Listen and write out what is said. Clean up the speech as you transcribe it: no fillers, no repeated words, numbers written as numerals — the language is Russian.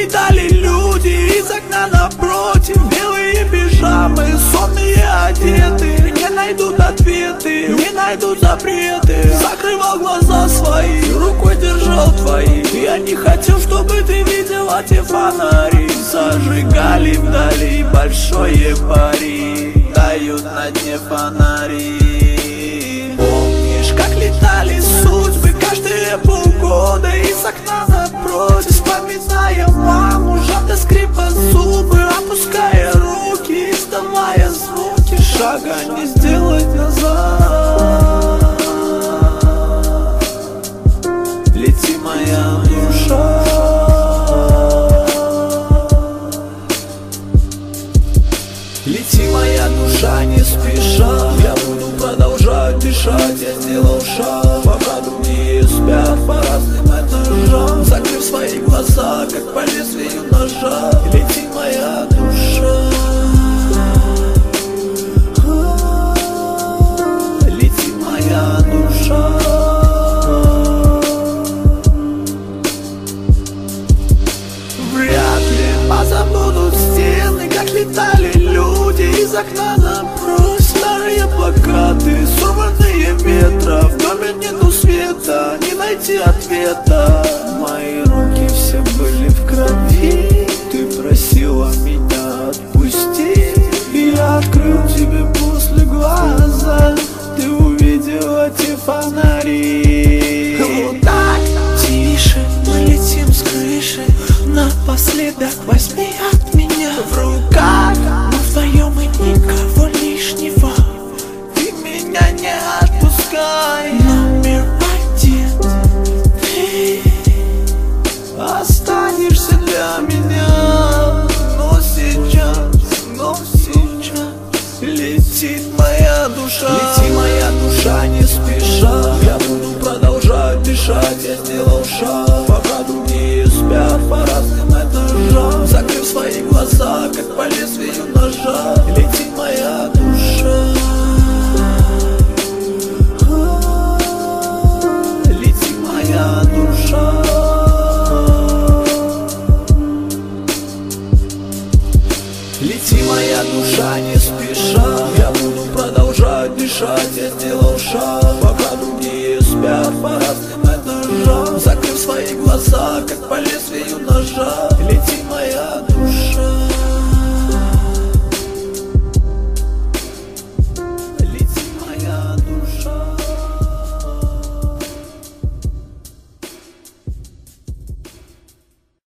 летали люди из окна напротив. Белые пижамы, сонные одеты, не найдут ответы, не найдут запреты. Закрывал глаза свои, рукой держал твои. Я не хотел, чтобы ты видела те фонари. Зажигали вдали большое пари, тают на дне фонари. Помнишь, как летали судьбы каждые полгода из окна напротив, вспоминая маму, сжато скрипа зубы, опуская руки, издавая звуки, шага не сделать назад. Лети, моя душа, лети, моя душа, не спеша. Я буду продолжать дышать, я сделал шаг, пока другие спят по разным этажам, закрыв свои глаза, как по лезвию ножа. Лети, моя душа, лети, моя душа. Вряд ли позабудут стены, как летали люди из окна напротив. Старые плакаты, сорванные ветра, в доме нету света, не найти ответа. Мои руки все были в крови, ты просила меня отпустить, и я открыл тебе после глаза, ты увидела те фонари. Вот так, тише, мы летим с крыши, напоследок возьми от меня в руках. Мы вдвоем и никого лишнего, ты меня не отпускай. Номер один, ты останешься для меня. Но сейчас летит моя душа, лети, моя душа, не спеша. Я буду продолжать дышать, я сделал шаг, пока другие спят по разным этажам, закрыв свои глаза, как по лезвию ножа. Лети, моя душа, лети, моя душа, лети, моя душа, не спеша. Я буду продолжать дышать, я сделал шаг, пока другие спят по разным этажам, закрыв свои глаза, как по лезвию ножа.